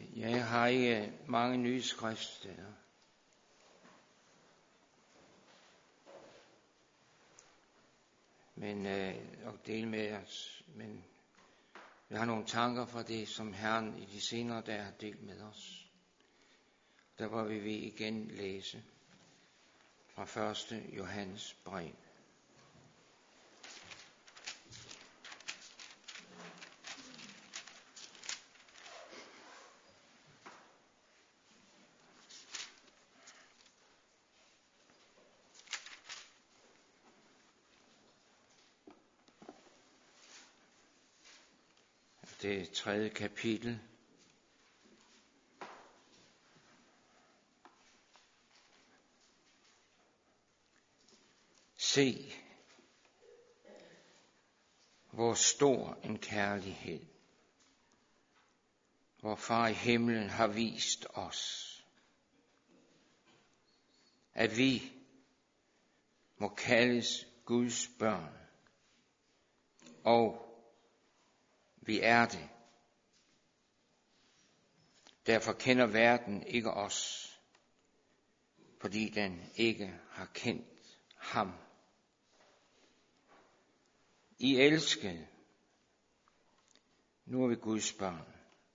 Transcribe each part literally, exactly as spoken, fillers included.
Jeg har ikke mange nye skriftsteder. Men øh, og dele med os. Men vi har nogle tanker fra det, som Herren i de senere dage har delt med os. Der vil vi igen læse fra første Johannes brev. Det tredje kapitel. Se, hvor stor en kærlighed vor Far i himlen har vist os, at vi må kaldes Guds børn, og vi er det. Derfor kender verden ikke os, fordi den ikke har kendt ham. I elskede, nu er vi Guds børn.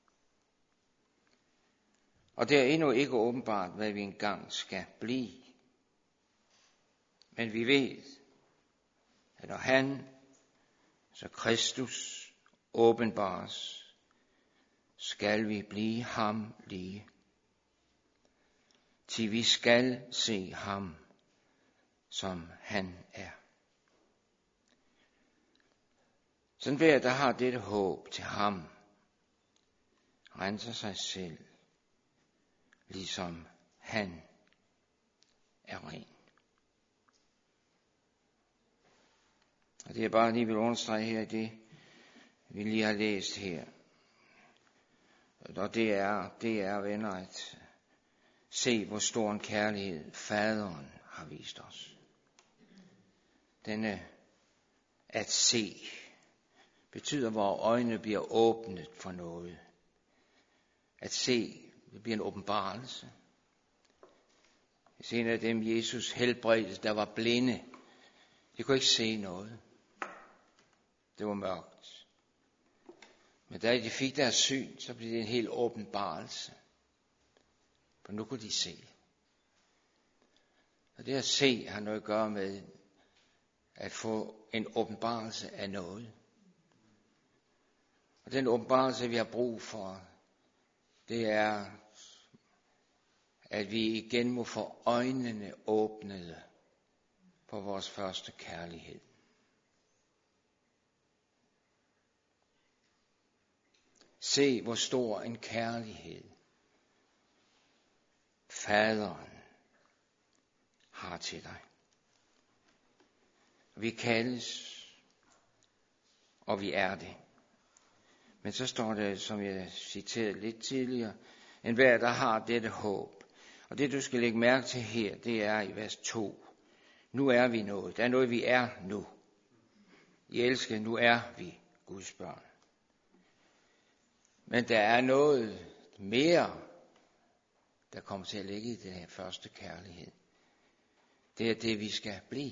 Og det er endnu ikke åbenbart, hvad vi engang skal blive. Men vi ved, at når han, så Kristus, åbenbares, skal vi blive ham lige. Til vi skal se ham, som han er. Sådan hver, der har dette håb til ham, renser sig selv, ligesom han er ren. Og det er bare lige vil understrege her, det vi lige har læst her. Og det er, det er, venner, at se, hvor stor en kærlighed faderen har vist os. Denne at se betyder, hvor øjnene bliver åbnet for noget. At se, det bliver en åbenbarelse. En af dem, Jesus helbredte, der var blinde. De kunne ikke se noget. Det var mørkt. Men da de fik deres syn, så blev det en helt åbenbarelse. For nu kunne de se. Og det at se har noget at gøre med at få en åbenbarelse af noget. Og den åbenbarelse, vi har brug for, det er, at vi igen må få øjnene åbnede for vores første kærlighed. Se, hvor stor en kærlighed faderen har til dig. Vi kaldes, og vi er det. Men så står det, som jeg citerede lidt tidligere, enhver, der har dette håb. Og det, du skal lægge mærke til her, det er i vers to. Nu er vi noget. Der er noget, vi er nu. I elsker, nu er vi Guds børn. Men der er noget mere, der kommer til at ligge i den her første kærlighed. Det er det, vi skal blive.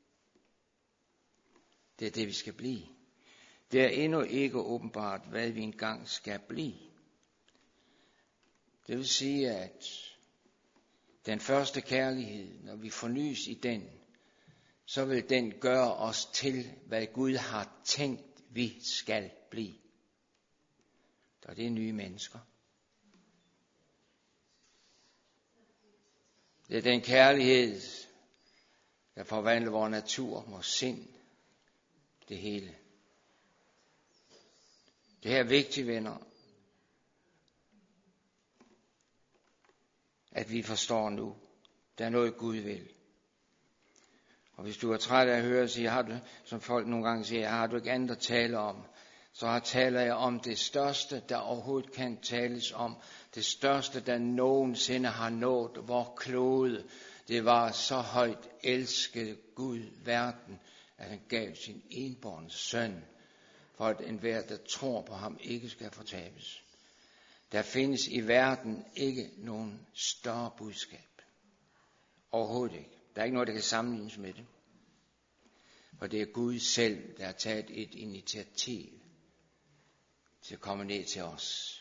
Det er det, vi skal blive. Det er endnu ikke åbenbart, hvad vi engang skal blive. Det vil sige, at den første kærlighed, når vi fornyes i den, så vil den gøre os til, hvad Gud har tænkt, vi skal blive. Og det er nye mennesker. Det er den kærlighed, der forvandler vores natur, vores sind, det hele. Det her er vigtigt, venner, at vi forstår nu, der er noget Gud vil. Og hvis du er træt af at høre, siger, har du, som folk nogle gange siger, har du ikke andet at tale om, så taler jeg om det største, der overhovedet kan tales om. Det største, der nogensinde har nået vor klode. Det var så højt elskede Gud verden, at han gav sin enbårne søn, for at enhver, der tror på ham, ikke skal fortabes, Der findes i verden ikke nogen større budskab. Overhovedet ikke. Der er ikke noget, der kan sammenlignes med det. For det er Gud selv, der har taget et initiativ til at komme ned til os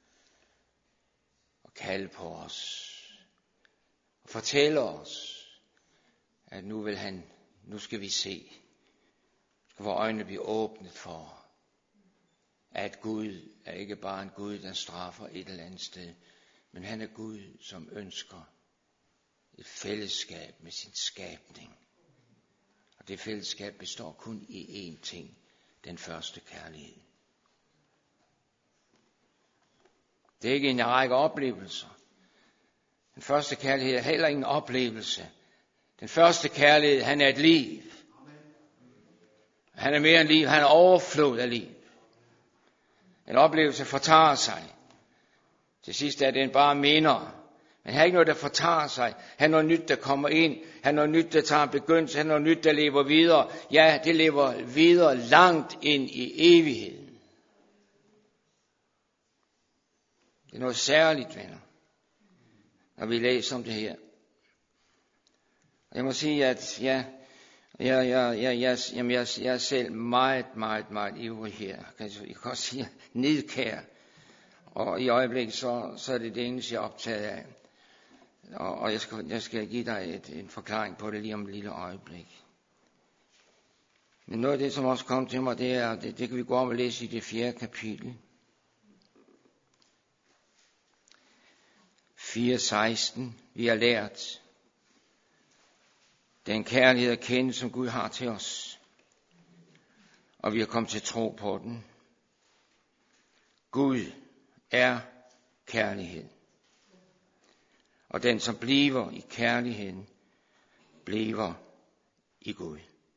og kalde på os og fortælle os, at nu vil han, nu skal vi se, skal vores øjne blive åbnet for, at Gud er ikke bare en Gud, der straffer et eller andet sted, men han er Gud, som ønsker et fællesskab med sin skabning. Og det fællesskab består kun i én ting, den første kærlighed. Det er ikke en række oplevelser. Den første kærlighed er heller ingen oplevelse. Den første kærlighed, han er et liv. Han er mere end liv, han er overflod af liv. En oplevelse fortager sig. Til sidst er den bare minder. Men han er ikke noget, der fortager sig. Han er noget nyt, der kommer ind. Han er noget nyt, der tager en begyndelse. Han er noget nyt, der lever videre. Ja, det lever videre langt ind i evigheden. Det er noget særligt, venner, når vi læser om det her. Jeg må sige, at ja, jeg, jeg, jeg, jeg, jamen jeg, jeg er selv meget, meget, meget ivrig her. Jeg kan også sige nidkær. Og i øjeblikket, så, så er det det eneste, jeg er optaget af. Og, og jeg, skal, jeg skal give dig et, en forklaring på det lige om et lille øjeblik. Men noget af det, som også kom til mig, det er, det, det kan vi gå om og læse i det fjerde kapitel. fire seksten. Vi har lært den kærlighed at kende, som Gud har til os. Og vi har kommet til tro på den. Gud er kærlighed. Og den, som bliver i kærligheden, bliver i Gud.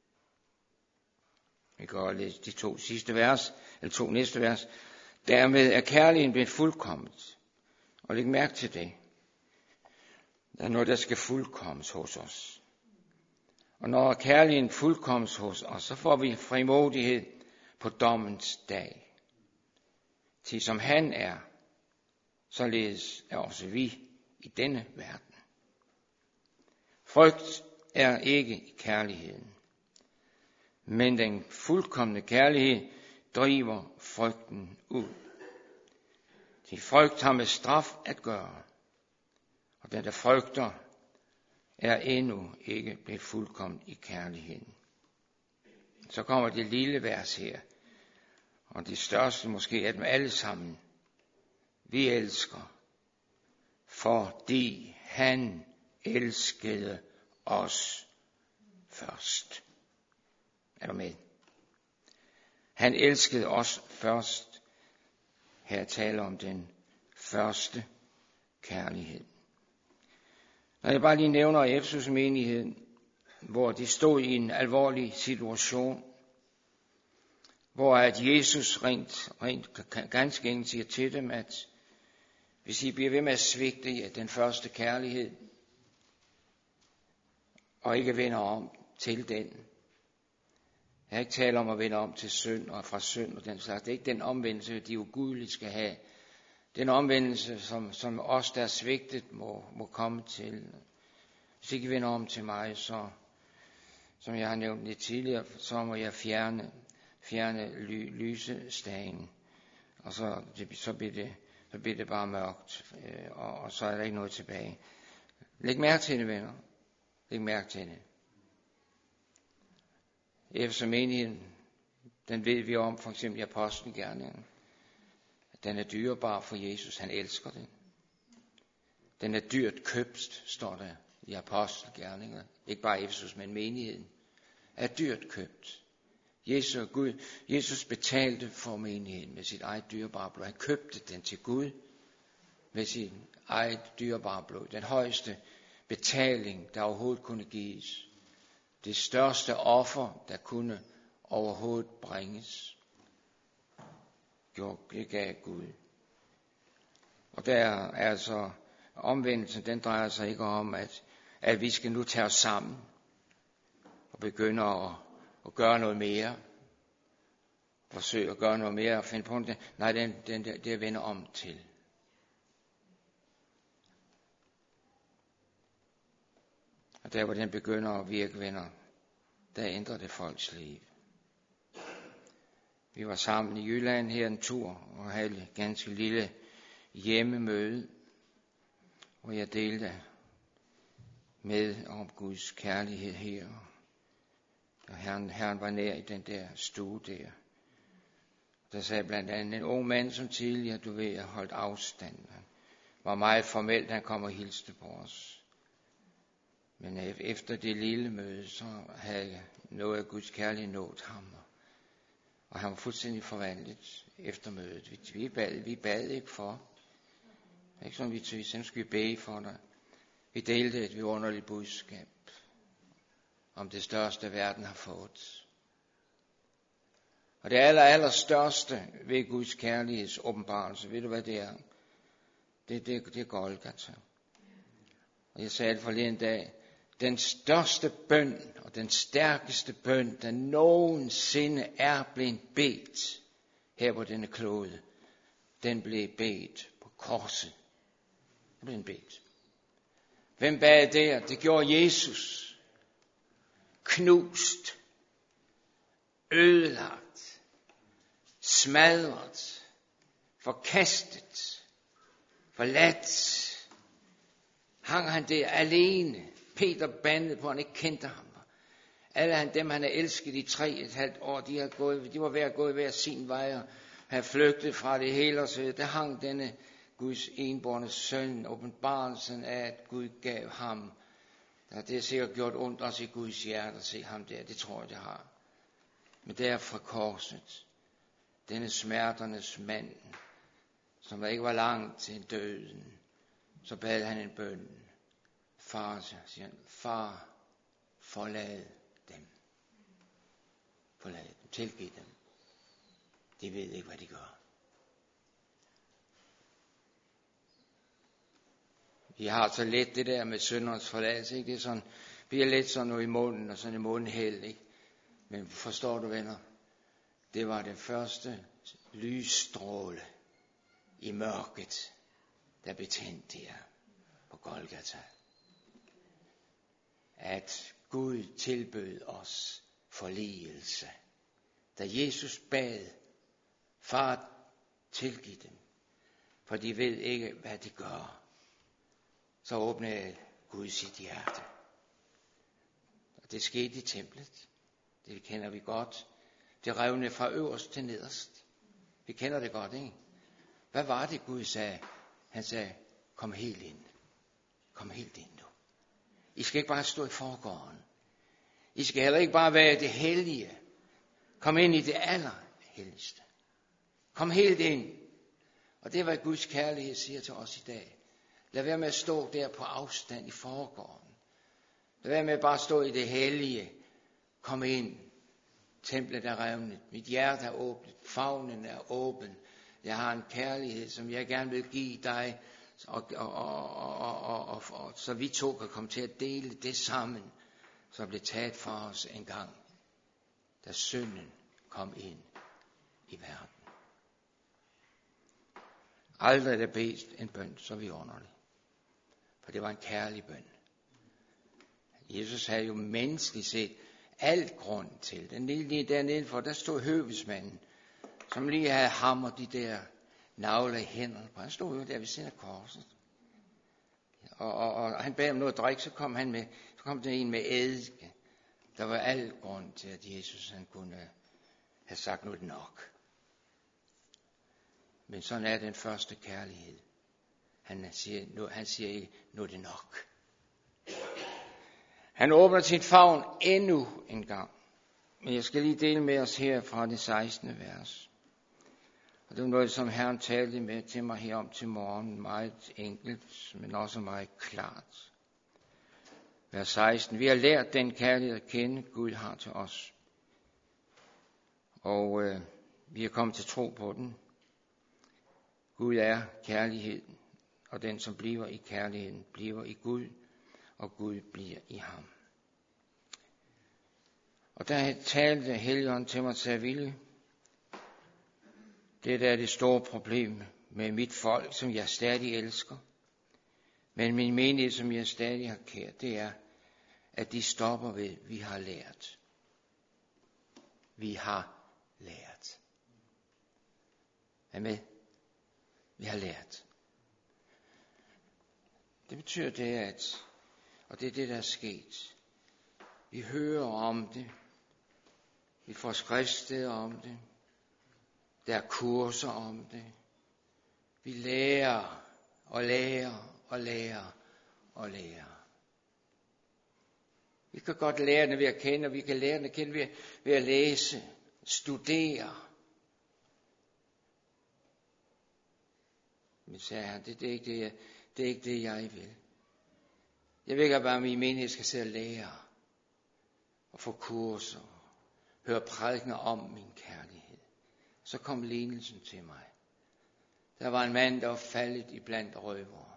Vi kan godt læse de to sidste vers, eller to næste vers. Dermed er kærligheden blevet fuldkommet. Og læg mærke til det. Der er noget, der skal fuldkommes hos os. Og når kærligheden fuldkommes hos os, så får vi frimodighed på dommens dag. Til som han er, således er også vi i denne verden. Frygt er ikke i kærligheden, men den fuldkomne kærlighed driver frygten ud. Til frygt har med straf at gøre, og den der frygter er endnu ikke blevet fuldkommen i kærligheden. Så kommer det lille vers her, og det største måske af dem alle sammen. Vi elsker, fordi han elskede os først. Er du med? Han elskede os først. Her taler om den første kærlighed. Når jeg bare lige nævner Efesus menigheden, hvor de stod i en alvorlig situation, hvor at Jesus rent, rent ganske enkelt siger til dem, at hvis I bliver ved med at svigte den første kærlighed, og ikke vender om til den. Jeg har ikke talt om at vende om til synd og fra synd og den slags. Det er ikke den omvendelse, de ugudelige skal have. Den omvendelse, som, som os, der er svigtet, må, må komme til. Hvis ikke I vender om til mig, så, som jeg har nævnt lidt tidligere, så må jeg fjerne, fjerne ly, lysestagen. Og så, det, så, bliver det, så bliver det bare mørkt, og, og så er der ikke noget tilbage. Læg mærke til det, venner. Læg mærke til det. Eftersom menigheden, den ved vi om, for eksempel i apostelgerningen. Den er dyrebar for Jesus, han elsker den. Den er dyrt købt, står der i apostelgerninger. Ikke bare Efesus, men menigheden. Er dyrt købt. Jesus, Gud, Jesus betalte for menigheden med sit eget dyrebare blod. Han købte den til Gud med sit eget dyrebare blod. Den højeste betaling, der overhovedet kunne gives. Det største offer, der kunne overhovedet bringes. Det gav Gud. Og der er altså omvendelsen, den drejer sig ikke om, at, at vi skal nu tage os sammen og begynde at, at gøre noget mere. Forsøge at gøre noget mere og finde på det. Nej, den, den, det vender om til. Og der hvor den begynder at virke, venner, der ændrer det folks liv. Vi var sammen i Jylland her en tur og havde et ganske lille hjemmemøde, hvor jeg delte med om Guds kærlighed her. Og herren, herren var nær i den der stue der. Der sagde blandt andet en ung mand, som tidligere, du ved, har holdt afstand. Han var meget formelt, han kom og hilste på os. Men efter det lille møde, så havde noget af Guds kærlighed nået ham. Og han var fuldstændig forvandlet efter mødet. Vi, vi, bad, vi bad ikke for. Ikke som vi tog, så skulle vi bede for dig. Vi delte et vidunderligt budskab om det største, verden har fået. Og det aller, aller største ved Guds kærligheds åbenbarelse, ved du hvad det er? Det, det, det er Golgata. Og jeg sagde det forleden dag, den største bøn og den stærkeste bøn, der nogensinde er blevet bedt her på denne klode, den blev bedt på korset. Den blev bedt. Hvem bad der? Det gjorde Jesus. Knust, ødelagt, smadret, forkastet, forladt. Hang han der alene. Peter bandede på, han ikke kendte ham. Alle han, dem, han havde elsket i tre et halvt år, de, havde gået, de var ved at gå i hver sin vej og have flygtet fra det hele. Og så der hang denne Guds enbårne søn, åbenbarelsen af, at Gud gav ham. Det har sikkert gjort ondt også i Guds hjerte at se ham der, det tror jeg, det har. Men der fra korset, denne smerternes mand, som der ikke var langt til døden, så bad han en bøn. Far, siger han, far, forlad dem. Forlad dem, tilgiv dem. De ved ikke, hvad de gør. Vi har så let det der med syndernes forladelse, ikke? Det er sådan, vi er lidt sådan noget i munden, og sådan i mundhæld, ikke? Men forstår du, venner? Det var den første lysstråle i mørket, der betændte her på Golgata. At Gud tilbød os forligelse. Da Jesus bad, far, tilgiv dem, for de ved ikke, hvad de gør. Så åbnede Gud sit hjerte. Og det skete i templet. Det kender vi godt. Det revnede fra øverst til nederst. Vi kender det godt, ikke? Hvad var det, Gud sagde? Han sagde, kom helt ind. Kom helt ind nu. I skal ikke bare stå i forgården. I skal heller ikke bare være det hellige. Kom ind i det allerhelligste. Kom helt ind. Og det er, hvad Guds kærlighed siger til os i dag. Lad være med at stå der på afstand i forgården. Lad være med at bare stå i det hellige. Kom ind. Templet er revnet. Mit hjerte er åbent. Favnen er åben. Jeg har en kærlighed, som jeg gerne vil give dig. Og, og, og, og, og, og, og så vi to kan komme til at dele det sammen, som blev taget fra os en gang, da synden kom ind i verden. Aldrig er der bedt en bøn så vidunderlig. For det var en kærlig bøn. Jesus havde jo menneskeligt set alt grund til. Den lige dernede for, der stod høvesmanden, som lige havde hamret de der navler i hænderne på. Han stod jo der ved siden af korset. Og, og, og han bad om noget at drikke, så kom han med, så kom der en med eddike. Der var alt grund til, at Jesus han kunne have sagt noget nok. Men sådan er den første kærlighed. Han siger, nu, han siger ikke, nu er det nok. Han åbner sin favn endnu en gang. Men jeg skal lige dele med os her fra det sekstende vers. Og det var noget, som Herren talte med til mig her om til morgen. Meget enkelt, men også meget klart. Vers seksten. Vi har lært den kærlighed at kende, Gud har til os. Og øh, vi er kommet til tro på den. Gud er kærlighed, og den, som bliver i kærligheden, bliver i Gud, og Gud bliver i ham. Og der talte Helligånden til mig og sagde, Ville, det der er det store problem med mit folk, som jeg stadig elsker, men min menighed, som jeg stadig har kært, det er, at de stopper ved, vi har lært. Vi har lært. Er med? Vi har lært. Det betyder det, at, og det er det, der er sket. Vi hører om det. Vi får skriftsteder om det. Der er kurser om det. Vi lærer og lærer og lærer og lærer. Vi kan godt lære det ved at kende, og vi kan lære det at kende ved, ved at læse, studere. Men sagde han, det, det, er ikke det, jeg, det er ikke det, jeg vil. Jeg vil ikke bare, at min menighed skal sidde og lære og få kurser, høre prædikener om min kærlighed. Så kom lignelsen til mig. Der var en mand, der var faldet iblandt røvere,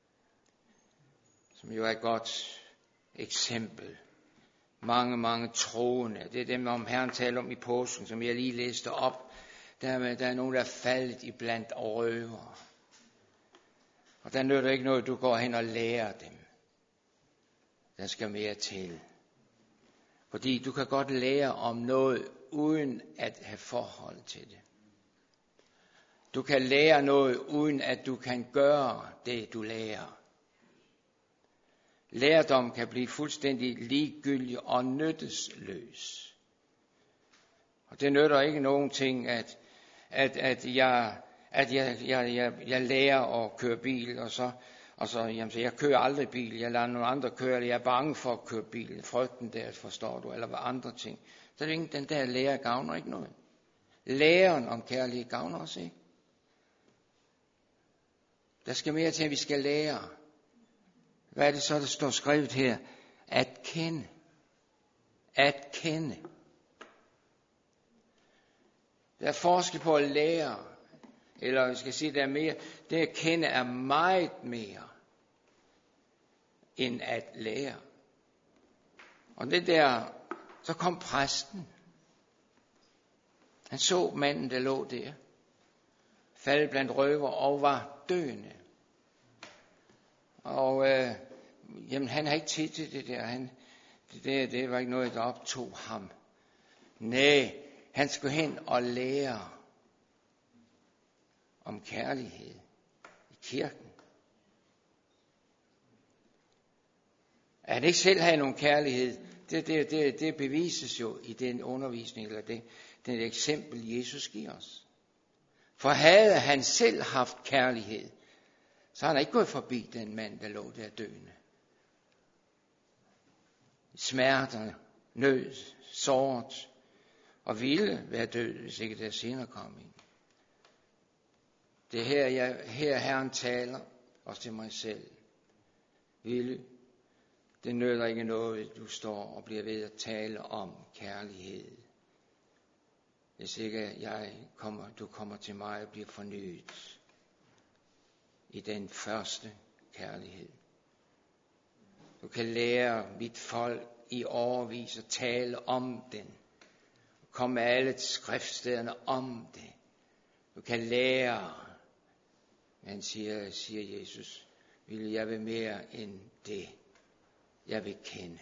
som jo er et godt eksempel. Mange, mange troende. Det er dem, om Herren taler om i påsken, som jeg lige læste op. Der er, der er nogen, der er faldet iblandt røvere. Og der nytter ikke noget, du går hen og lærer dem. Der skal mere til. Fordi du kan godt lære om noget, uden at have forhold til det. Du kan lære noget, uden at du kan gøre det, du lærer. Lærdom kan blive fuldstændig ligegyldig og nyttesløs. Og det nytter ikke nogen ting, at, at, at, jeg, at jeg, jeg, jeg, jeg lærer at køre bil, og så, og så jamen, så jeg kører aldrig bil, jeg lader nogle andre køre, eller jeg er bange for at køre bil, frygten der, forstår du, eller hvad andre ting. Så er det ikke, den der lærer gavner ikke noget. Læren om kærlighed gavner os ikke. Der skal mere til, at vi skal lære. Hvad er det så, der står skrevet her? At kende. At kende. Der er forskel på at lære, eller jeg skal sige, der er mere. Det at kende er meget mere, end at lære. Og det der, så kom præsten. Han så manden, der lå der, faldet blandt røver og var døende. Og øh, jamen, han har ikke tid til det der. Han, det der, det var ikke noget, der optog ham. Nej, han skulle hen og lære om kærlighed i kirken. At han ikke selv havde nogen kærlighed, det, det, det, det bevises jo i den undervisning, eller det, det eksempel, Jesus giver os. For havde han selv haft kærlighed, så har han ikke gået forbi den mand, der lå der døende. Smerter, nød, såret, og ville være død, hvis ikke der senere kom ind. Det er her, jeg, her Herren taler, også til mig selv. Ville, det nytter ikke noget, du står og bliver ved at tale om kærlighed. Hvis ikke jeg kommer, du kommer til mig og bliver fornyet i den første kærlighed. Du kan lære mit folk i årevis at tale om den. Kom med alle skriftstederne om det. Du kan lære, men siger, siger Jesus, vil jeg vil mere end det. Jeg vil kende.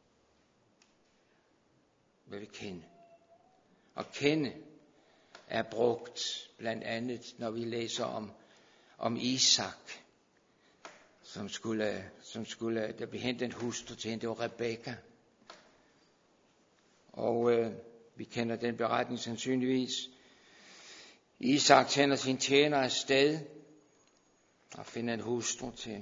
Jeg vil kende. Og kende er brugt blandt andet, når vi læser om, om Isak, som skulle, som skulle, der blev hentet en hustru til hende, det var Rebekka. Og øh, vi kender den beretning sandsynligvis. Isak sender sin tjener afsted og finder en hustru til,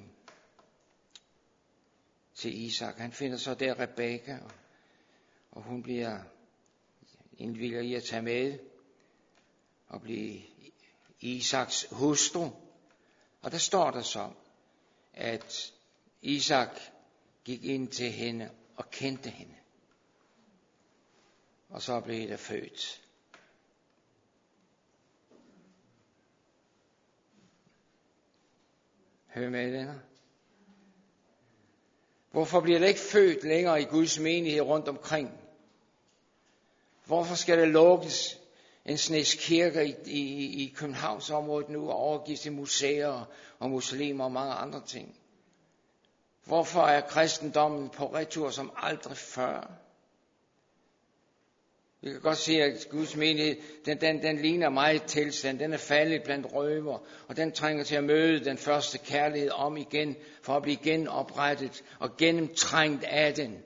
til Isak. Han finder så der Rebekka, og, og hun bliver indvilger i at tage med og blive Isaks hustru. Og der står der så, at Isak gik ind til hende og kendte hende. Og så blev der født. Hør med, venner. Hvorfor bliver der ikke født længere i Guds menighed rundt omkring? Hvorfor skal der lukkes en snes kirker i, i, i Københavnsområdet nu og overgives til museer og muslimer og mange andre ting? Hvorfor er kristendommen på retur som aldrig før? Vi kan godt se, at Guds menighed, den, den, den ligner meget tilstand. Den er faldet blandt røver, og den trænger til at møde den første kærlighed om igen, for at blive genoprettet og gennemtrængt af den.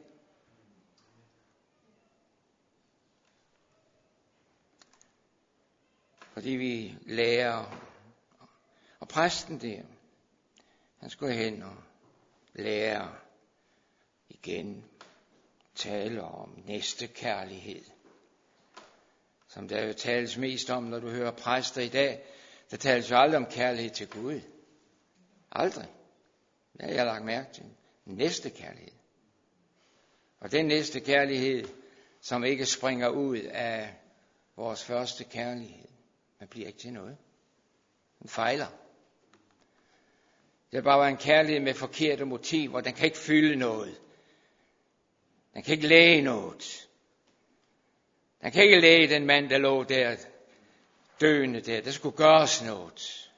Fordi vi lærer, og præsten der, han skulle hen og lære igen, tale om næste kærlighed. Som der jo tales mest om, når du hører præster i dag, der tales jo aldrig om kærlighed til Gud. Aldrig. Det har jeg lagt mærke til. Næste kærlighed. Og den næste kærlighed, som ikke springer ud af vores første kærlighed, den bliver ikke til noget. Den fejler. Det er bare en kærlighed med forkerte motiver. Den kan ikke fylde noget. Den kan ikke læge noget. Den kan ikke læge den mand, der lå der døende der. Der skulle gøres noget.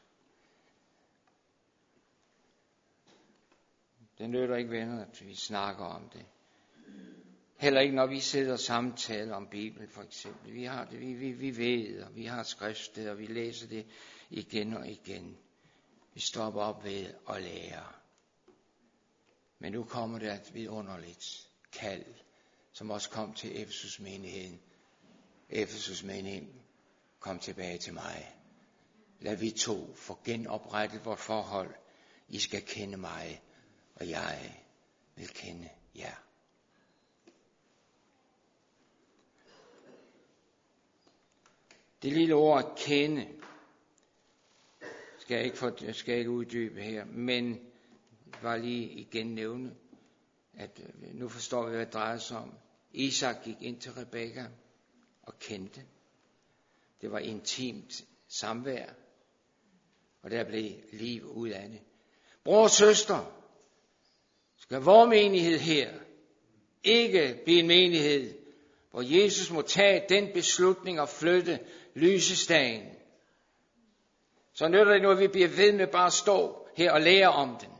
Det nytter ikke, venner, at vi snakker om det. Heller ikke, når vi sidder og samtaler om Bibelen, for eksempel. Vi har det, vi, vi, vi ved, og vi har skriftsted, og vi læser det igen og igen. Vi stopper op ved at lære. Men nu kommer der et vidunderligt kald, som også kom til Efesus menigheden. Efesus menigheden, kom tilbage til mig. Lad vi to få genoprettet vort forhold. I skal kende mig, og jeg vil kende jer. Det lille ord kende skal jeg ikke, for, skal jeg ikke uddybe her, men bare lige igen nævne, at nu forstår vi, hvad det drejer sig om. Isak gik ind til Rebekka og kendte. Det var intimt samvær, og der blev liv ud af det. Bror og søster, skal vor menighed her ikke blive en menighed, hvor Jesus må tage den beslutning at flytte lysestagen. Så nytter det nu, at vi bliver ved med bare at stå her og lære om den.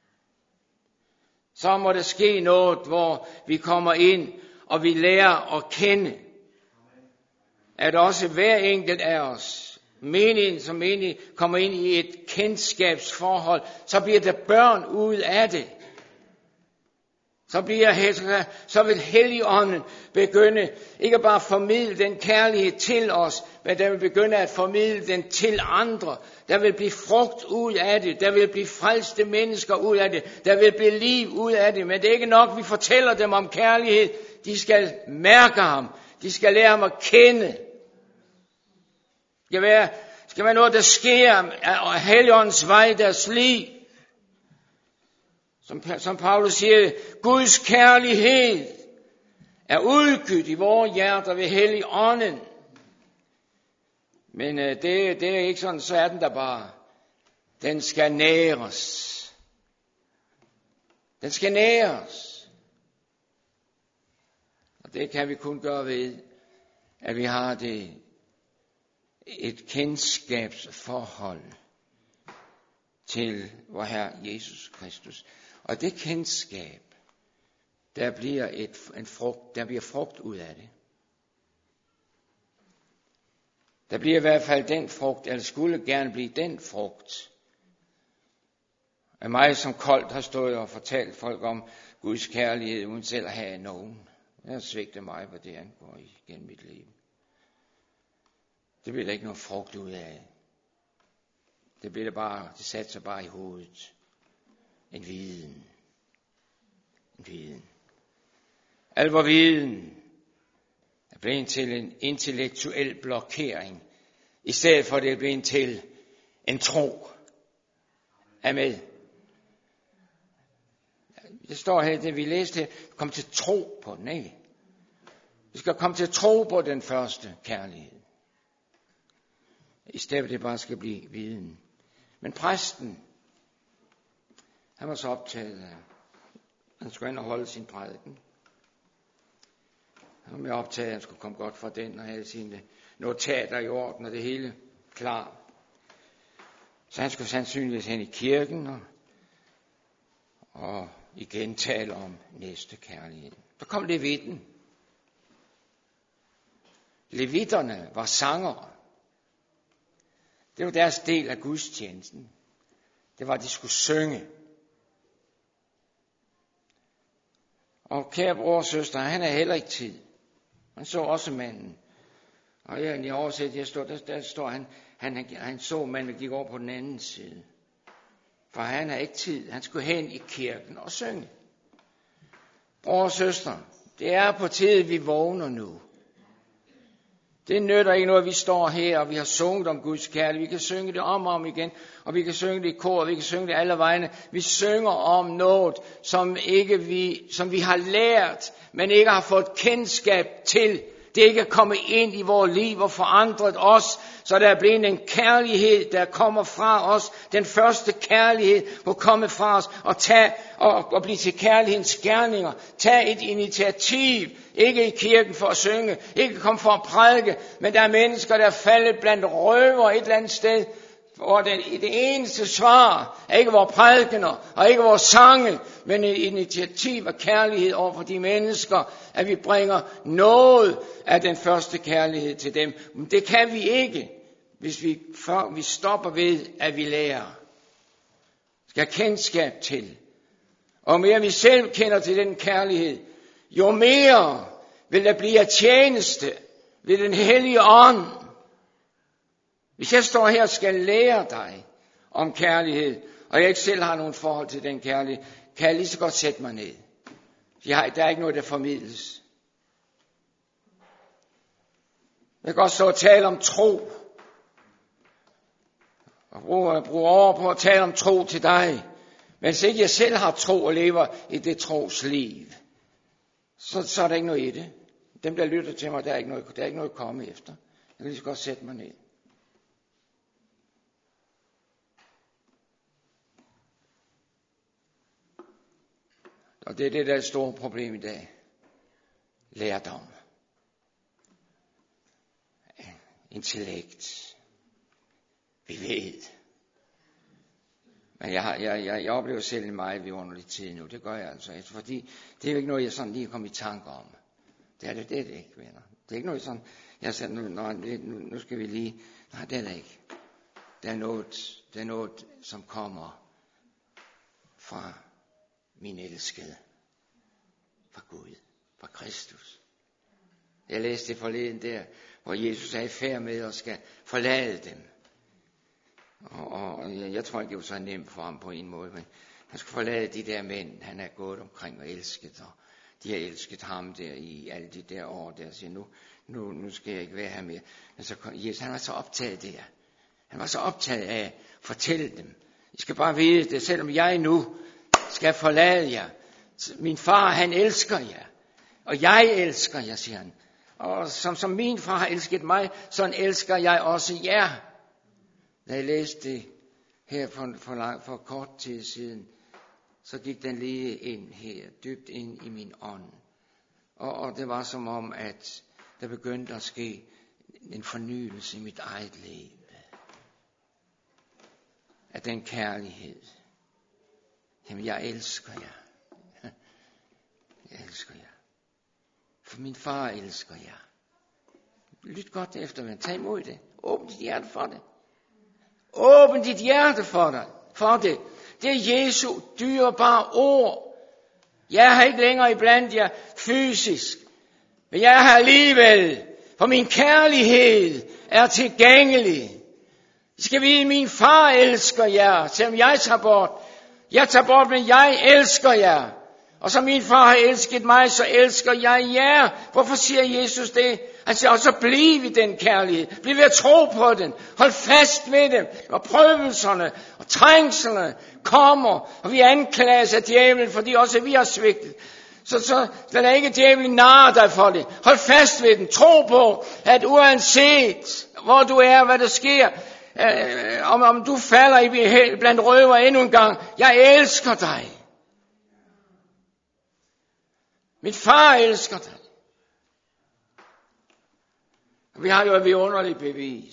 Så må der ske noget, hvor vi kommer ind, og vi lærer at kende. At også hver enkelt af os, menigheden som menighed, kommer ind i et kendskabsforhold, så bliver der børn ud af det. Så, bliver, så vil Helligånden begynde ikke bare at formidle den kærlighed til os, men der vil begynde at formidle den til andre. Der vil blive frugt ud af det. Der vil blive frelste mennesker ud af det. Der vil blive liv ud af det. Men det er ikke nok, vi fortæller dem om kærlighed. De skal mærke ham. De skal lære ham at kende. Det skal være, skal være noget, der sker af Helligåndens vej i deres liv. Som, som Paulus siger, Guds kærlighed er udgydt i vores hjerter ved Helligånden. Men øh, det, det er ikke sådan, så er den der bare. Den skal næres. Den skal næres. Og det kan vi kun gøre ved, at vi har det et kendskabsforhold til vor Herre Jesus Kristus. Og det kendskab, der bliver et, en frugt, der bliver frugt ud af det. Der bliver i hvert fald den frugt, eller skulle gerne blive den frugt, af mig som koldt har stået og fortalt folk om Guds kærlighed, uden selv at have nogen. Det har svigtet mig, hvad det angår igennem mit liv. Det bliver der ikke noget frugt ud af. Det bliver det bare, det satte sig bare i hovedet. En viden. En viden. Al vor viden er blevet til en intellektuel blokering, i stedet for det er blevet til en tro. Er med. Det står her, det vi læste her, kom til tro på den, ikke? Vi skal komme til at tro på den første kærlighed. I stedet for det bare skal blive viden. Men præsten, han var så optaget af, han skulle ind og holde sin prædiken. Han var med optaget, at han skulle komme godt fra den, og have sine notater i orden, og det hele klar. Så han skulle sandsynligvis hen i kirken, og, og igen taler om næste kærlighed. Der kom levitten. Levitterne var sangere. Det var deres del af gudstjenesten. Det var, at de skulle synge. Og kære bror og søster, han har heller ikke tid. Han så også manden. Og jeg, i oversæt, jeg står, der, der står han, han, han så manden, der gik over på den anden side. For han har ikke tid. Han skulle hen i kirken og synge. Bror og søster, det er på tide, vi vågner nu. Det nytter ikke noget, at vi står her, og vi har sunget om Guds kærlighed. Vi kan synge det om og om igen, og vi kan synge det i kor, og vi kan synge det alle vegne. Vi synger om noget, som, ikke vi, som vi har lært, men ikke har fået kendskab til. Det ikke er kommet ind i vores liv og forandret os, så der er blevet en kærlighed, der kommer fra os. Den første kærlighed må komme fra os og, tage, og, og blive til kærlighedens gerninger. Tag et initiativ, ikke i kirken for at synge, ikke komme for at prædike, men der er mennesker, der er faldet blandt røver et eller andet sted, hvor det, det eneste svar er ikke vores prædikener og ikke vores sange, men et initiativ af kærlighed over for de mennesker, at vi bringer noget af den første kærlighed til dem. Men det kan vi ikke, hvis vi, for, vi stopper ved, at vi lærer. Skal have kendskab til. Og mere vi selv kender til den kærlighed, jo mere vil der blive af tjeneste ved den hellige ånd. Hvis jeg står her og skal lære dig om kærlighed, og jeg ikke selv har nogen forhold til den kærlighed, kan jeg lige så godt sætte mig ned. Jeg, der er ikke noget, der formidles. Jeg kan også stå og tale om tro. Og bruge, bruge over på at tale om tro til dig. Men hvis ikke jeg selv har tro og lever i det tros liv, så, så er der ikke noget i det. Dem, der lytter til mig, der er ikke noget, der er ikke noget at komme efter. Jeg kan lige så godt sætte mig ned. Og det er det, der er et stort problem i dag. Lærdom. Intellekt. Vi ved. Men jeg, har, jeg, jeg, jeg oplever selv en meget vidunderlig tid nu. Det gør jeg altså. Fordi det er jo ikke noget, jeg sådan lige kommer i tanke om. Det er det, det er det ikke, venner. Det er ikke noget sådan, jeg siger, nu, nu, nu skal vi lige... Nej, det er det ikke. Det er noget, det er noget som kommer fra min elskede, fra Gud, fra Kristus. Jeg læste det forleden der, hvor Jesus er i færd med og skal forlade dem. Og, og jeg, jeg tror ikke, det var så nemt for ham på en måde, men han skulle forlade de der mænd, han er gået omkring og elsket, og de har elsket ham der i alle de der år der, og siger, nu, nu, nu skal jeg ikke være her mere. Men så kom Jesus, han var så optaget der. Han var så optaget af at fortælle dem. I skal bare vide det, selvom jeg nu skal forlade jer. Min far, han elsker jer. Og jeg elsker jer, siger han. Og som, som min far har elsket mig, sådan elsker jeg også jer. Da jeg læste det her for, for, lang, for kort tid siden, så gik den lige ind her, dybt ind i min ånd. Og, og det var som om, at der begyndte at ske en fornyelse i mit eget liv. Af den kærlighed. Jamen, jeg elsker jer. Jeg elsker jer. For min far elsker jer. Lyt godt efter, men tag imod det. Åbn dit hjerte for det. Åbn dit hjerte for det. For det. Det er Jesu dyrebare ord. Jeg er her ikke længere iblandt jer fysisk. Men jeg er her alligevel. For min kærlighed er tilgængelig. I skal vide, at min far elsker jer, selvom jeg tager bort. Jeg tager bort, men jeg elsker jer. Og som min far har elsket mig, så elsker jeg jer. Hvorfor siger Jesus det? Han siger også, bliv i den kærlighed. Bliv ved at tro på den. Hold fast ved dem. Og prøvelserne og trængslerne kommer. Og vi anklages af djævlen, fordi også vi har svigtet. Så, så lad ikke djævlen narre dig for det. Hold fast ved den. Tro på, at uanset hvor du er, hvad der sker, øh, om, om du falder i blandt røver endnu en gang, jeg elsker dig. Min far elsker dig. Vi har jo et vidunderligt bevis.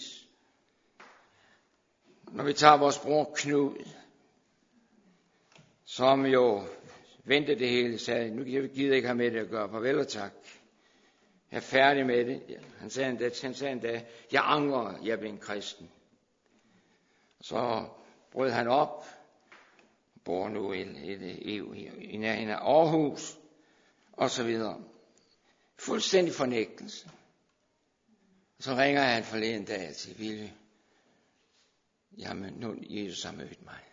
Når vi tager vores bror Knud, som jo vendte det hele, sagde, nu gider jeg ikke have med det at gøre, farvel og tak. Jeg er færdig med det. Han sagde endda, han sagde endda, jeg angrer, jeg blev en kristen. Så brød han op, bor nu i, i, i, i nærheden af Aarhus, og så videre. Fuldstændig fornægtelse. Så ringer han forleden dag til Ville. Jamen, nu Jesus har mødt mig.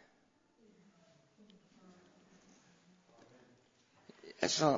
Altså,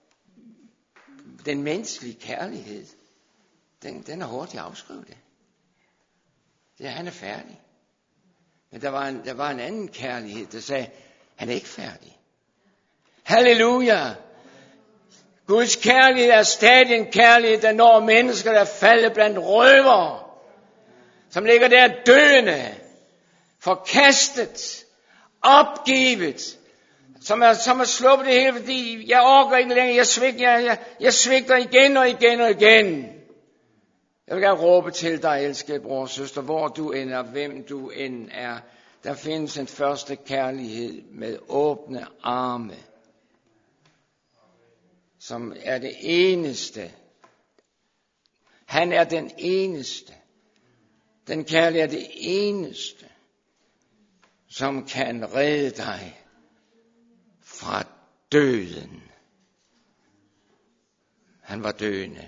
den menneskelige kærlighed, den, den er hurtigt afskrevet det. Det er, han er færdig. Men der var, en, der var en anden kærlighed, der sagde, han er ikke færdig. Halleluja! Guds kærlighed er stadig en kærlighed, der når mennesker, der falder blandt røvere, som ligger der døende, forkastet, opgivet, som er, som er sluppet det hele, fordi jeg orker ikke længere, jeg svigter, jeg, jeg, jeg svigter igen og igen og igen. Jeg vil gerne råbe til dig, elskede bror og søster, hvor du end er, hvem du end er, der findes en første kærlighed med åbne arme, som er det eneste. Han er den eneste. Den kærlighed er det eneste, som kan redde dig fra døden. Han var døende.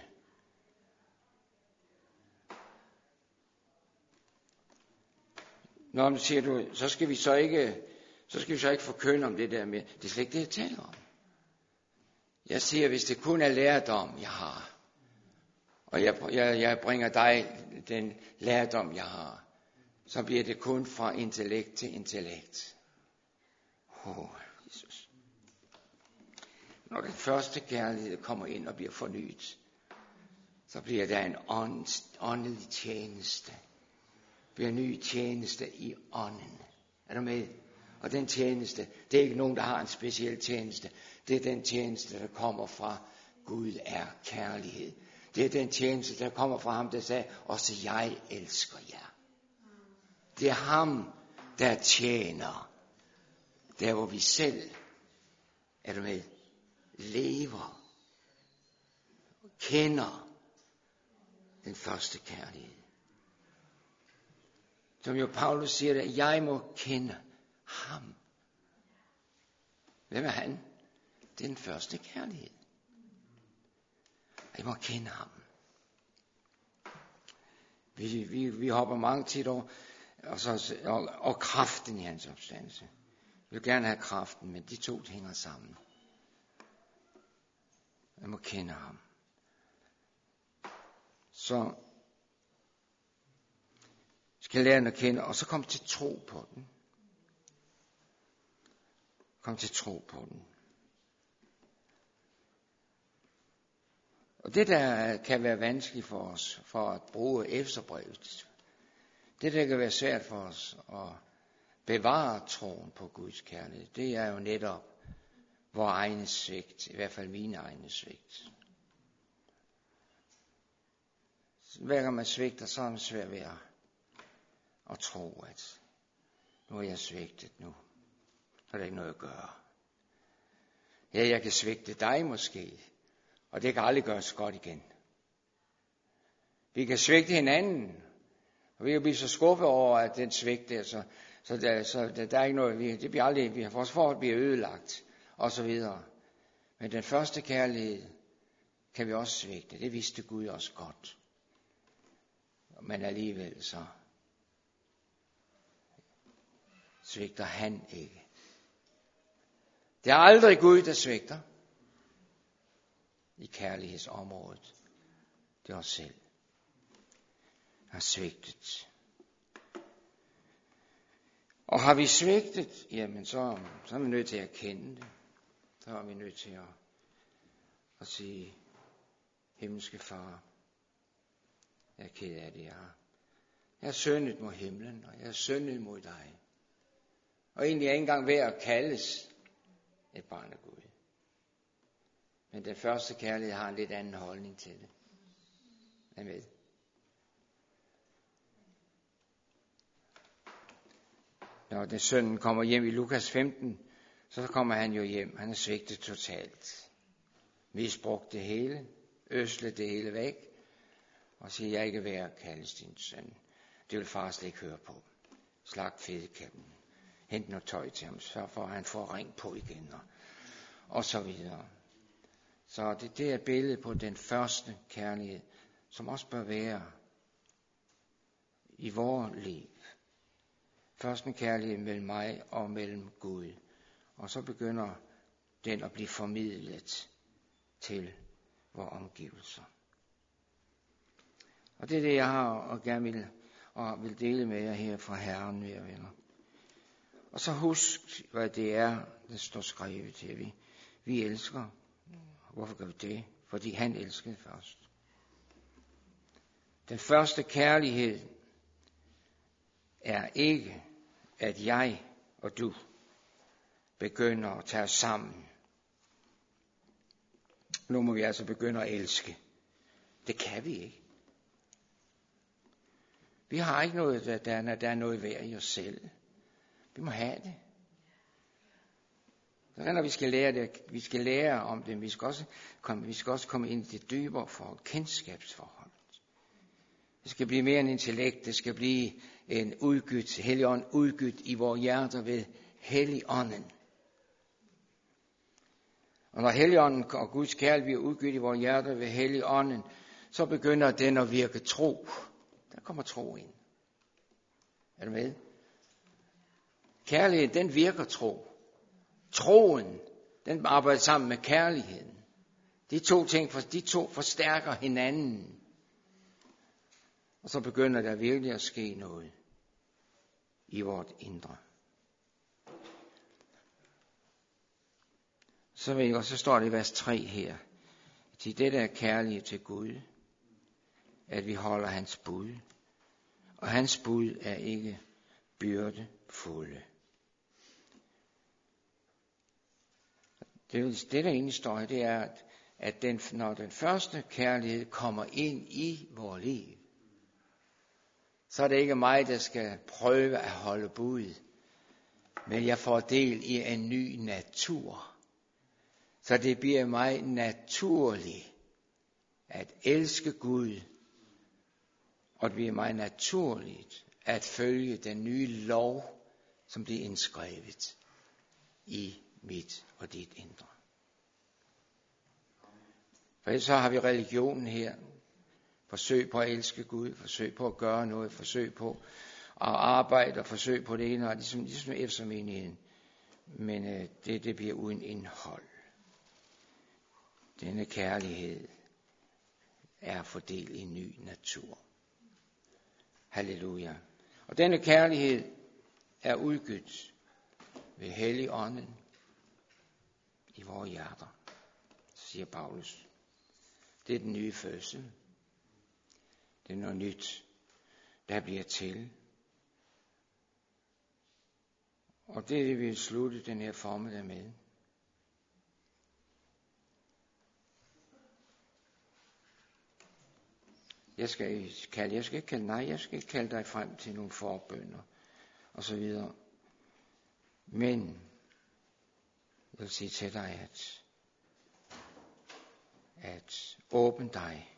Nå, men siger du, så skal vi så ikke, så skal vi så ikke forkynde om det der med. Det er slet ikke det, jeg taler om. Jeg siger, hvis det kun er lærdom, jeg har, og jeg, jeg, jeg bringer dig den lærdom, jeg har, så bliver det kun fra intellekt til intellekt. Åh, oh, Jesus. Når den første kærlighed kommer ind og bliver fornyet, så bliver der en ånd, åndelig tjeneste. Det bliver en ny tjeneste i ånden. Er du med? Og den tjeneste, det er ikke nogen, der har en speciel tjeneste. Det er den tjeneste, der kommer fra Gud er kærlighed. Det er den tjeneste, der kommer fra ham, der sagde, også jeg elsker jer. Det er ham, der tjener. Der hvor vi selv, er du med, lever, kender den første kærlighed. Som jo Paulus siger, at jeg må kende ham. Hvem er han? Det er den første kærlighed. Jeg må kende ham. Vi, vi, vi hopper mange tit over, og, så, og, og kraften i hans opstandelse. Vi vil gerne have kraften, men de to hænger sammen. Jeg må kende ham. Så skal lære den at kende, og så komme til tro på den. Kom til tro på den. Og det, der kan være vanskeligt for os, for at bruge Efeserbrevet, det, der kan være svært for os at bevare troen på Guds kærlighed, det er jo netop vores egne svigt, i hvert fald mine egne svigt. Hver gang man svigter, så er det svært ved at, at tro, at nu er jeg svigtet nu. Så er der ikke noget at gøre. Ja, jeg kan svigte dig måske, og det kan aldrig gøres godt igen. Vi kan svigte hinanden, og vi kan blive så skuffet over, at den svigt der, så, så, der, så der, der er ikke noget, vi, det bliver aldrig, vi, vores forhold bliver ødelagt, og så videre. Men den første kærlighed kan vi også svigte, det vidste Gud også godt. Men alligevel så svigter han ikke. Det er aldrig Gud, der svigter i kærlighedsområdet. Det er os selv, der har svigtet. Og har vi svigtet, jamen så, så er vi nødt til at kende det. Så er vi nødt til at, at sige, himmelske far, jeg er ked af det, jeg har. Jeg har syndet mod himlen, og jeg har syndet mod dig. Og egentlig er jeg ikke engang ved at kaldes et barn af Gud. Men den første kærlighed har en lidt anden holdning til det. Amen. Når den sønnen kommer hjem i Lukas femten, Så kommer han jo hjem. Han er svigtet totalt. Misbrugt det hele. Øslet det hele væk. Og siger, jeg er ikke værd at kaldes din søn. Det vil far slet ikke høre på. Slagt fedekæmpen. Hent noget tøj til ham, så for at han får ring på igen. Og, og så videre. Så det, det er et billede på den første kærlighed, som også bør være i vores liv. Først en kærlighed mellem mig og mellem Gud. Og så begynder den at blive formidlet til vores omgivelser. Og det er det, jeg har og gerne vil, og vil dele med jer her fra Herren, mine venner. Og så husk, hvad det er, der står skrevet til. Vi, vi elsker. Hvorfor gør vi det? Fordi han elskede først. Den første kærlighed er ikke, at jeg og du begynder at tage os sammen. Nu må vi altså begynde at elske. Det kan vi ikke. Vi har ikke noget, der, der, der er noget værd i os selv. Vi må have det. Så når vi skal lære det, vi skal lære om det, vi skal også komme, vi skal også komme ind i det dybere for kendskabsforhold. Det skal blive mere end intellekt, det skal blive en udgydt, Helligånd udgydt i vores hjerter ved Helligånden. Og når Helligånden og Guds kærlighed bliver udgydt i vores hjerter ved Helligånden, så begynder den at virke tro. Der kommer tro ind. Er du med? Kærligheden, den virker tro. Troen, den arbejder sammen med kærligheden. De to ting, de to forstærker hinanden. Og så begynder der virkelig at ske noget i vort indre. Så, ved jeg, og så står det i vers tre her. Til det der er kærlighed til Gud, at vi holder hans bud. Og hans bud er ikke byrdefulde. Det, det der egentlig står her, det er, at, at den, når den første kærlighed kommer ind i vores liv, så er det ikke mig, der skal prøve at holde bud, men jeg får del i en ny natur. Så det bliver mig naturligt at elske Gud, og det bliver mig naturligt at følge den nye lov, som bliver indskrevet i mit og dit indre. For ellers så har vi religionen her. Forsøg på at elske Gud, forsøg på at gøre noget, forsøg på at arbejde og forsøg på det ene, og ligesom, ligesom efter menigheden. Men øh, det, det bliver uden indhold. Denne kærlighed er fordelt i en ny natur. Halleluja. Og denne kærlighed er udgydt ved Helligånden i vores hjerter, siger Paulus. Det er den nye fødsel. Det er noget nyt, der bliver til. Og det er det, vi vil slutte den her formiddag med. Jeg skal, kalde, jeg skal ikke kalde, nej, jeg skal ikke kalde dig frem til nogle forbønner og så videre. Men jeg vil sige til dig, at, at åbne dig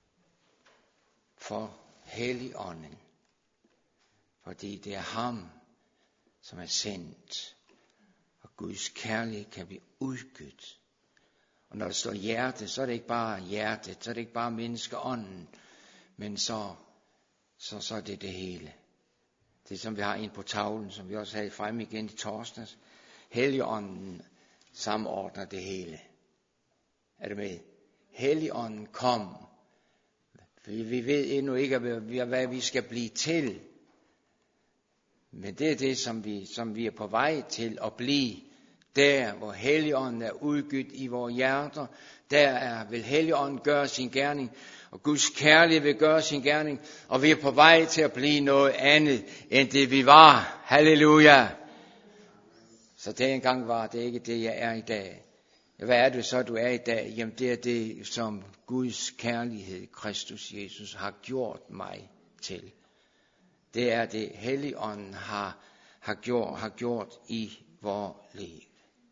for Helligånden. Fordi det er ham, som er sendt. Og Guds kærlighed kan blive udgydt. Og når der står hjerte, så er det ikke bare hjertet, så er det ikke bare menneskeånden. Men så, så, så er det det hele. Det som vi har inde på tavlen, som vi også havde fremme igen i torsdags. Helligånden samordner det hele. Er du med? Helligånden kom. Vi, vi ved endnu ikke, hvad vi skal blive til. Men det er det, som vi, som vi er på vej til at blive. Der, hvor Helligånden er udgydt i vores hjerter, der er, vil Helligånden gøre sin gerning, og Guds kærlighed vil gøre sin gerning, og vi er på vej til at blive noget andet, end det vi var. Halleluja! Så det engang var det ikke det, jeg er i dag. Hvad er det så, du er i dag? Jamen det er det, som Guds kærlighed, Kristus Jesus, har gjort mig til. Det er det, Helligånden har, har, gjort, har gjort i vores liv.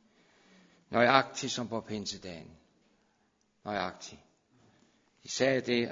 Nøjagtigt som på pinsedagen. Nøjagtigt. De sagde det,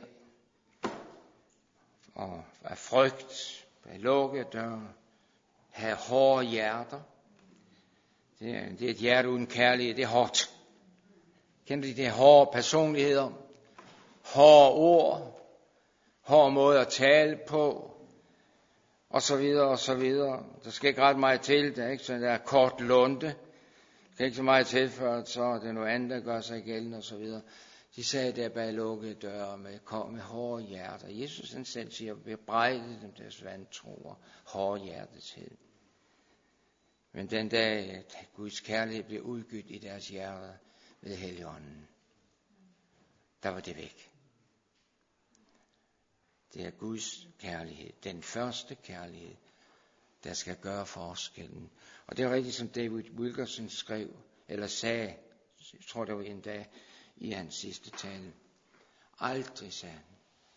og af frygt, af lukkede døre, have hårde hjerter. Det er, det er et hjerte uden kærlighed, det er hårdt. Kender de det? Hårde personligheder, hårde ord, hårde måde at tale på, og så videre, og så videre. Der skal ikke ret meget til, der er ikke sådan der kort lunde. Der skal ikke så meget til, før så er det noget andet, der gør sig gældende, og så videre. De sagde der bag lukkede døre med, med hårde hjerter. Jesus han selv siger, bebrejde dem deres vantroer, hårde hjertethed. Men den dag, at Guds kærlighed blev udgydt i deres hjerter ved Helligånden, der var det væk. Det er Guds kærlighed, den første kærlighed, der skal gøre forskellen. Og det er rigtigt, som David Wilkerson skrev, eller sagde, jeg tror det var en dag i hans sidste tale. Aldrig, sagde han,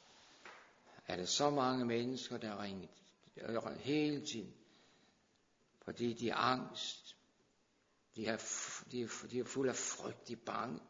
er der så mange mennesker, der ringer hele tiden, fordi de er angst, de er, de er, de er fuld af frygt, de er bange.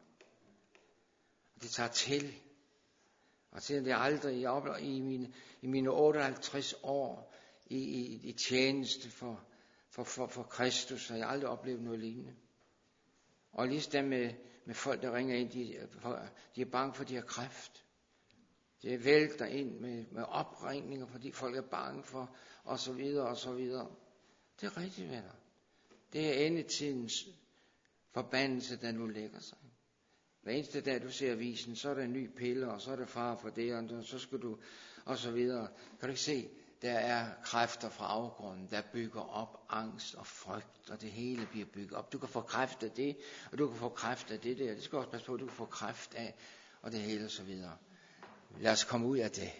Og det tager til. Og siden det aldrig, jeg oplever i mine, i mine otteoghalvtreds år i, i, i tjeneste for, for, for, for Kristus, har jeg aldrig oplevet noget lignende. Og lige dem med, med folk, der ringer ind, de, de er bange for, de har kræft. Det vælter ind med, med opringninger, fordi folk er bange for, og så videre, og så videre. Det er rigtigt, venner. Det er endetidens forbandelse, der nu lægger sig. Hver eneste dag, du ser avisen, så er der en ny pille, og så er der far for det, og så skal du, og så videre. Kan du ikke se, der er kræfter fra afgrunden, der bygger op angst og frygt, og det hele bliver bygget op. Du kan få kræft af det, og du kan få kræft af det der. Det skal også passe på, at du kan få kræft af, og det hele og så videre. Lad os komme ud af det.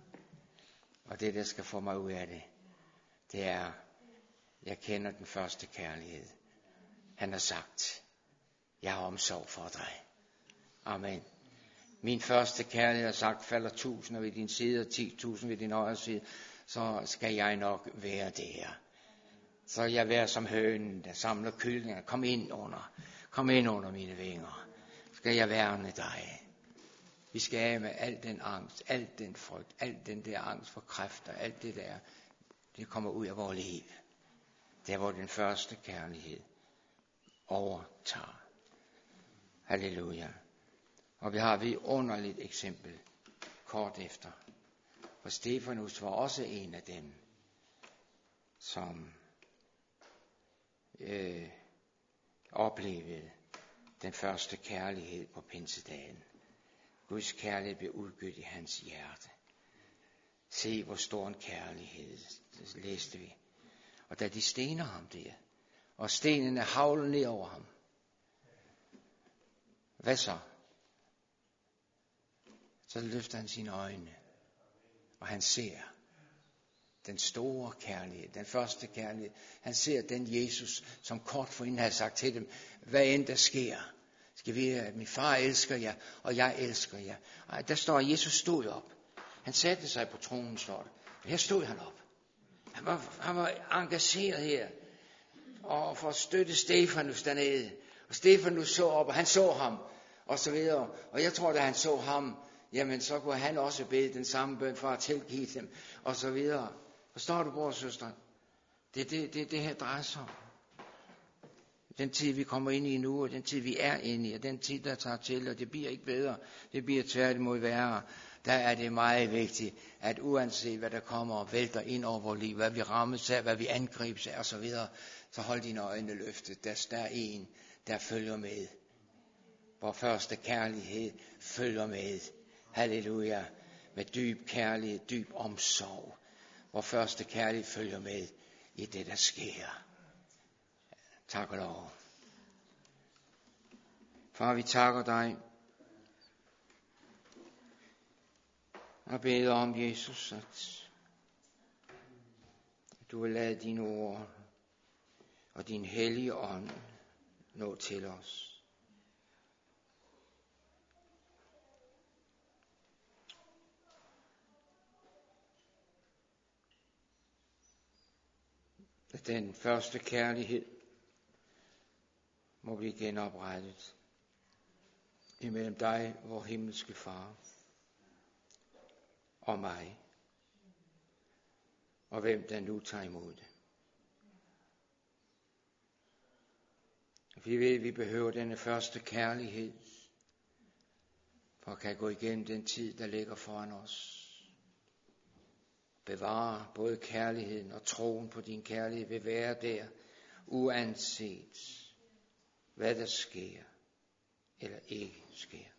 Og det, der skal få mig ud af det, det er, jeg kender den første kærlighed. Han har sagt, jeg har omsorg for dig. Amen. Min første kærlighed har sagt, falder tusinder ved din side og ti tusind ved din højre side, så skal jeg nok være det her. Så jeg være som hønen, der samler kyllinger. Kom ind under, kom ind under mine vinger. Skal jeg værne dig. Vi skal af med al den angst, al den frygt, al den der angst for kræfter, alt det der, det kommer ud af vores liv. Det er hvor den første kærlighed overtager. Halleluja. Og vi har et vidunderligt eksempel kort efter. For Stefanus var også en af dem, som øh, oplevede den første kærlighed på pinsedagen. Guds kærlighed blev udgydt i hans hjerte. Se, hvor stor en kærlighed, det læste vi. Og da de stener ham der, og stenene havler ned over ham, hvad så? Så løfter han sine øjne, og han ser den store kærlighed, den første kærlighed. Han ser den Jesus, som kort forinden havde sagt til dem, hvad end der sker, skal vide, at min far elsker jer, og jeg elsker jer. Og der står, at Jesus stod op. Han satte sig på tronen, står det. Her stod han op. Han var, han var engageret her, og for at støtte Stefanus dernede. Og Stefanus så op, og han så ham, og så videre. Og jeg tror, da han så ham, jamen så kunne han også bede den samme bøn for at tilgive dem, og så videre. Forstår du, bror og søster? Det er det, det, det her drejer sig om. Den tid, vi kommer ind i nu, og den tid, vi er inde i, og den tid, der tager til, og det bliver ikke bedre, det bliver tværtimod værre. Der er det meget vigtigt, at uanset hvad der kommer og vælter ind over vores liv, hvad vi rammes af, hvad vi angribes af, og så videre, så hold dine øjne løftet. Der er en, der følger med. Vor første kærlighed følger med. Halleluja. Med dyb kærlighed, dyb omsorg. Vor første kærlighed følger med i det, der sker. Tak og lov. Far, vi takker dig. Jeg beder om, Jesus, at du vil lade dine ord og din hellige ånd nå til os. At den første kærlighed må blive genoprettet imellem dig, vor himmelske Far, og mig, og hvem der nu tager imod det. Vi ved, at vi behøver denne første kærlighed, for at kan gå igennem den tid, der ligger foran os. Bevare både kærligheden og troen på din kærlighed vil være der, uanset hvad der sker eller ikke sker.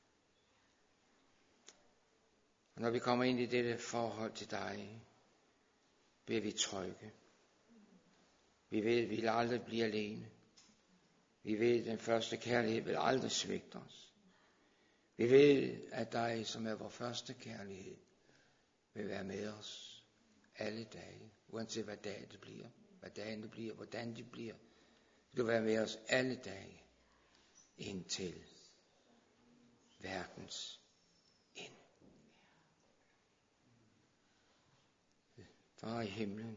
Og når vi kommer ind i dette forhold til dig, bliver vi trygge. Vi ved, at vi aldrig bliver alene. Vi ved, at den første kærlighed vil aldrig svigte os. Vi ved, at dig, som er vores første kærlighed, vil være med os alle dage, uanset hvad dag det bliver, hvad dagen det bliver, hvordan det bliver. Du vil være med os alle dage, indtil verdens ende. Far i himlen,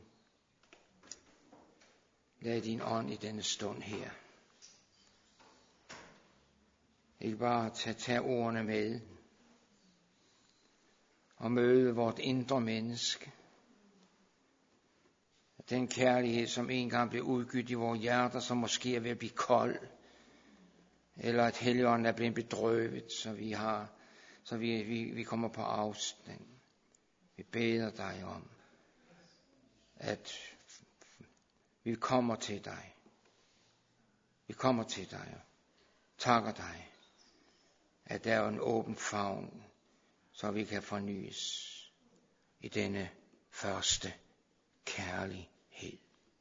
lad din ånd i denne stund her. Ikke bare tage, tage ordene med og møde vort indre menneske. Den kærlighed, som engang blev udgydt i vores hjerter, som måske er ved at blive kold, eller at Helligånden er blevet bedrøvet, så vi har, så vi, vi, vi kommer på afstand. Vi beder dig om, at vi kommer til dig. Vi kommer til dig og takker dig, at der er en åben favn, så vi kan fornyes i denne første kærlighed.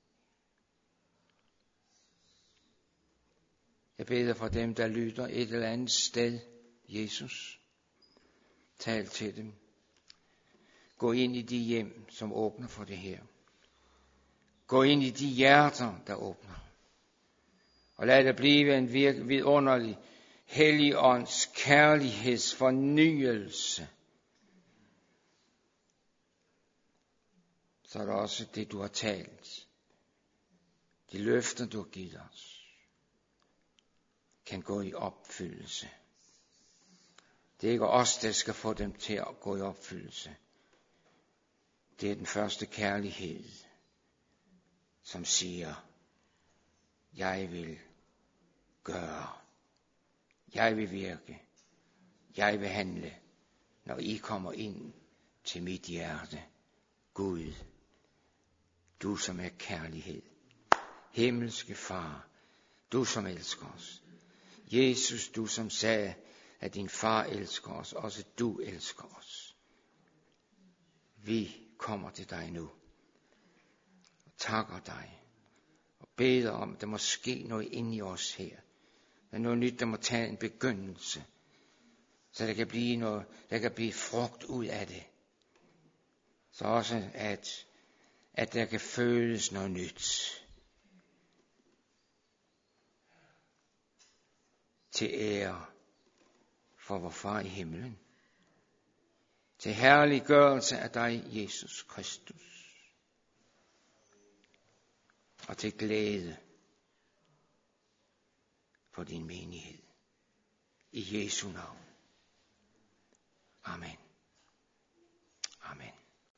Jeg beder for dem, der lytter et eller andet sted, Jesus. Tal til dem. Gå ind i de hjem, som åbner for det her. Gå ind i de hjerter, der åbner. Og lad det blive en virke vidunderlig Helligånds kærlighedsfornyelse. Så er det også det, du har talt. De løfter, du har givet os, kan gå i opfyldelse. Det er ikke os, der skal få dem til at gå i opfyldelse. Det er den første kærlighed, som siger, jeg vil gøre, jeg vil virke, jeg vil handle, når I kommer ind til mit hjerte. Gud, du som er kærlighed, himmelske Far, du som elsker os. Jesus, du som sagde, at din far elsker os, også du elsker os. Vi kommer til dig nu og takker dig og beder om, at der må ske noget inde i os her. Der er noget nyt, der må tage en begyndelse, så der kan blive noget, der kan blive frugt ud af det. Så også at, at der kan føles noget nyt. Til ære for vor Far i himlen. Til herliggørelse af dig, Jesus Kristus. Og til glæde for din menighed. I Jesu navn. Amen. Amen.